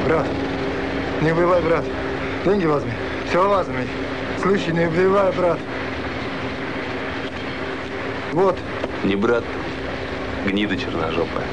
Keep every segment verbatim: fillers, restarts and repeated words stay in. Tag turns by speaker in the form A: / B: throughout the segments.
A: Брат, не убивай, брат. Деньги возьми. Все возьми. Слышь, не убивай, брат. Вот.
B: Не брат, гнида черножопая.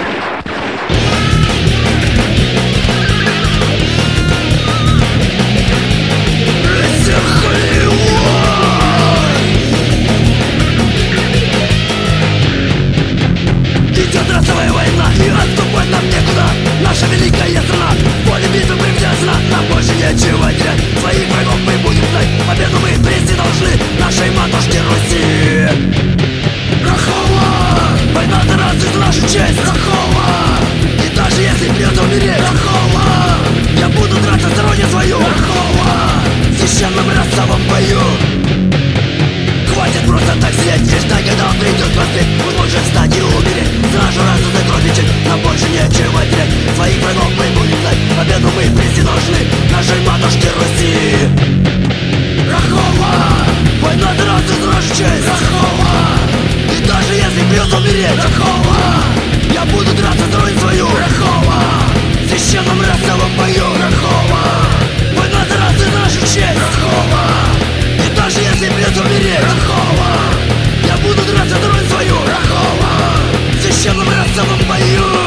C: Идет расовая война, и отступать нам некуда. Наша великая страна, поле битвы привязана. Нам больше нечего терять, своих врагов мы будем знать. Победу мы прийти должны нашей матушке Руси. Рахова! Война за нас и за нашу честь. Рахова! И даже если придется умереть, Рахова! Я буду драться за родину свою. Рахова! В священном расовом бою. Хватит просто так сидеть и ждать, когда он придет поспеть. Он может встать и умереть, за нашу расу закровничать. Нам больше нечего терять, своих врагов мы будем знать. Победу мы прийти должны нашей матушке Руси. Рахова! Война за расу, за нашу честь. Рахова! И даже если придется умереть, Рахова! Я буду драться за родину свою. Рахова! В священном расовом бою. Рахова! Война за расу, за нашу честь. Рахова! И даже если придется умереть, Рахова! Я буду драться за родину свою. Рахова! В священном расовом бою.